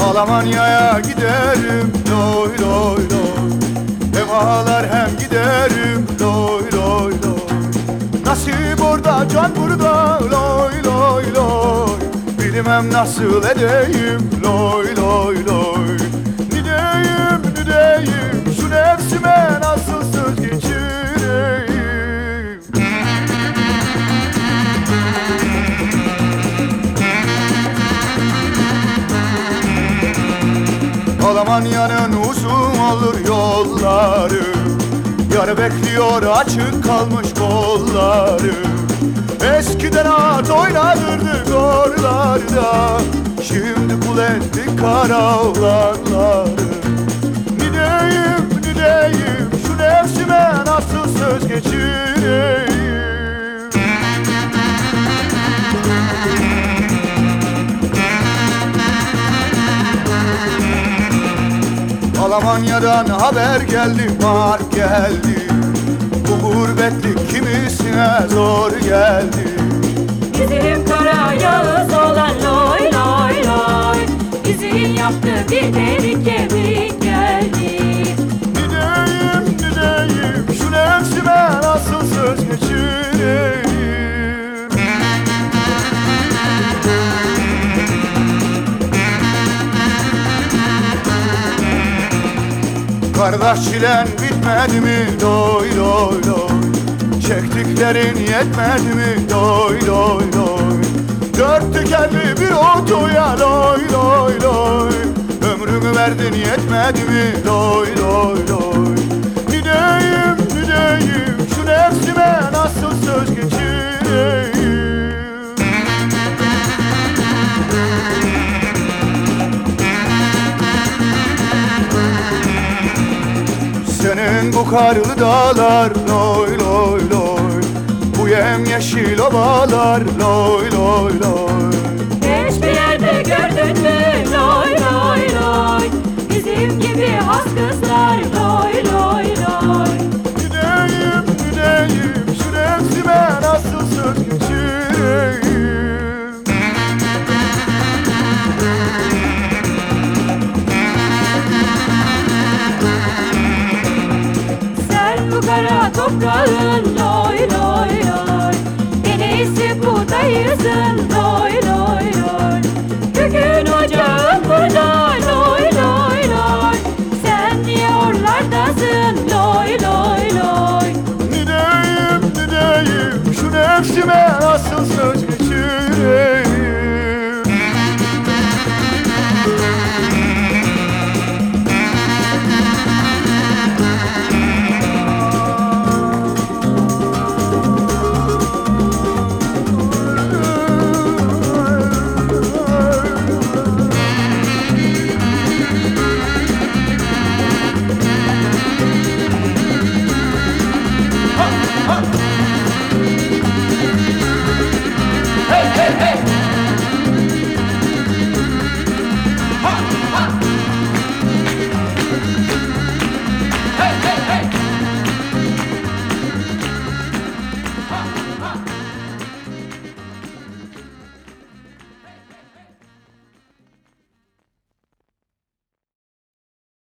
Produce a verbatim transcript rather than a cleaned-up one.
Almanya'ya giderim loy loy loy. Hem ağlar hem giderim loy loy loy. Nasip orada can burada loy loy loy. Bilmem nasıl edeyim loy loy loy. Nideyim nideyim şu nefsime nasıl söz geçireyim. Almanya'nın uzun olur yolları. Yar bekliyor açık kalmış kolları. Eskiden at oynanırdı oralarda. Şimdi kul etti kara oğlanları. Nideyim nideyim şu nefsime nasıl söz geçireyim. Almanya'dan haber geldi, var geldi. Bu gurbetlik kimisine zor geldi. Bizim kara Yağız olan loy loy loy. Bizim yaptı bir delik kemik geldi. Nideyim nideyim şu nefsime nasıl söz geçireyim. Kardeş çilen bitmedi mi loy loy loy. Çektiklerin yetmedi mi loy loy loy. Dört tekerli bir otoya loy loy loy. Ömrümü verdin yetmedi mi loy loy loy. Nideyim nideyim şu nefsime nasıl söz geçireyim. Senin bu karlı dağlar loy loy loy. Bu yemyeşil ovalar loy loy loy. Hiçbir yerde gördün mü loy loy loy. Bizim gibi has kızlar loy loy loy. Gideyim gideyim şu nefsime nasıl söz geçireyim. Sen bu kara toprağın loy